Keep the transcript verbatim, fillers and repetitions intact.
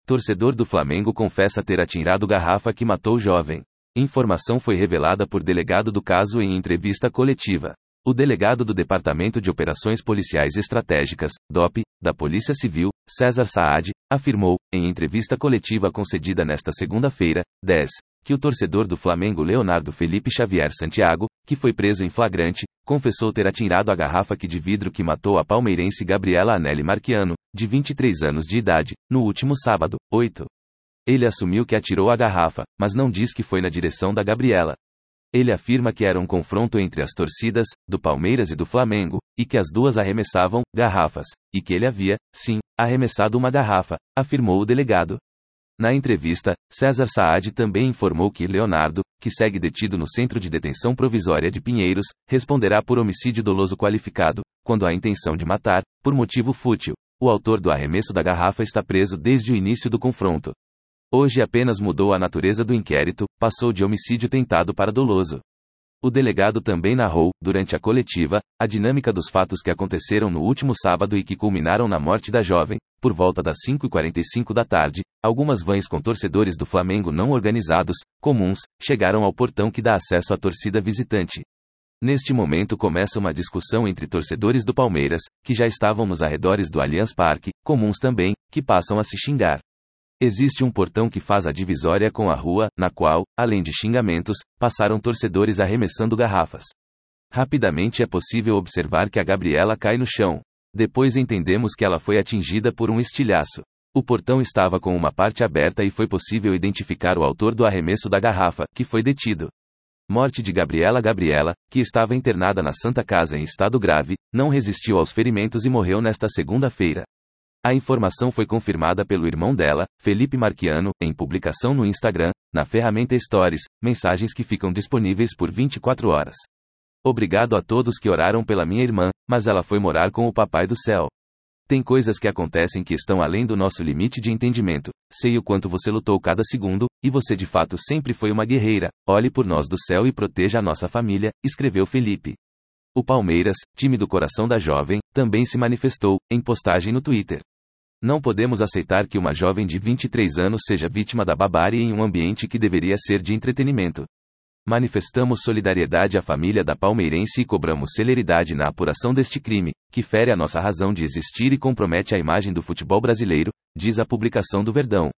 Torcedor do Flamengo confessa ter atirado garrafa que matou jovem. Informação foi revelada por delegado do caso em entrevista coletiva. O delegado do Departamento de Operações Policiais Estratégicas, D O P, da Polícia Civil, César Saad, afirmou, em entrevista coletiva concedida nesta segunda-feira, dez, que o torcedor do Flamengo Leonardo Felipe Xavier Santiago, que foi preso em flagrante, confessou ter atirado a garrafa que de vidro que matou a palmeirense Gabriela Anelli Marchiano, de vinte e três anos de idade, no último sábado, oito. Ele assumiu que atirou a garrafa, mas não diz que foi na direção da Gabriela. Ele afirma que era um confronto entre as torcidas, do Palmeiras e do Flamengo, e que as duas arremessavam garrafas, e que ele havia, sim, arremessado uma garrafa, afirmou o delegado. Na entrevista, César Saad também informou que Leonardo, que segue detido no Centro de Detenção Provisória de Pinheiros, responderá por homicídio doloso qualificado, quando há intenção de matar, por motivo fútil. O autor do arremesso da garrafa está preso desde o início do confronto. Hoje apenas mudou a natureza do inquérito, passou de homicídio tentado para doloso. O delegado também narrou, durante a coletiva, a dinâmica dos fatos que aconteceram no último sábado e que culminaram na morte da jovem. Por volta das cinco e quarenta e cinco da tarde, algumas vans com torcedores do Flamengo não organizados, comuns, chegaram ao portão que dá acesso à torcida visitante. Neste momento começa uma discussão entre torcedores do Palmeiras, que já estavam nos arredores do Allianz Parque, comuns também, que passam a se xingar. Existe um portão que faz a divisória com a rua, na qual, além de xingamentos, passaram torcedores arremessando garrafas. Rapidamente é possível observar que a Gabriela cai no chão. Depois entendemos que ela foi atingida por um estilhaço. O portão estava com uma parte aberta e foi possível identificar o autor do arremesso da garrafa, que foi detido. Morte de Gabriela Gabriela, que estava internada na Santa Casa em estado grave, não resistiu aos ferimentos e morreu nesta segunda-feira. A informação foi confirmada pelo irmão dela, Felipe Marchiano, em publicação no Instagram, na ferramenta Stories, mensagens que ficam disponíveis por vinte e quatro horas. Obrigado a todos que oraram pela minha irmã, mas ela foi morar com o Papai do Céu. Tem coisas que acontecem que estão além do nosso limite de entendimento. Sei o quanto você lutou cada segundo, e você de fato sempre foi uma guerreira. Olhe por nós do céu e proteja a nossa família, escreveu Felipe. O Palmeiras, time do coração da jovem, também se manifestou, em postagem no Twitter. Não podemos aceitar que uma jovem de vinte e três anos seja vítima da barbárie em um ambiente que deveria ser de entretenimento. Manifestamos solidariedade à família da palmeirense e cobramos celeridade na apuração deste crime, que fere a nossa razão de existir e compromete a imagem do futebol brasileiro, diz a publicação do Verdão.